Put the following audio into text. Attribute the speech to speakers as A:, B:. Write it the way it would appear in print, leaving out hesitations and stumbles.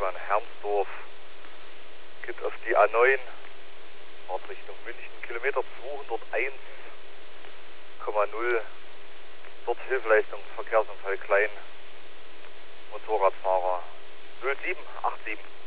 A: Autobahn Hermsdorf. Geht auf die A9, fahrt Richtung München, Kilometer 201,0. Dort Hilfeleistung, Verkehrsunfall klein, Motorradfahrer 0787.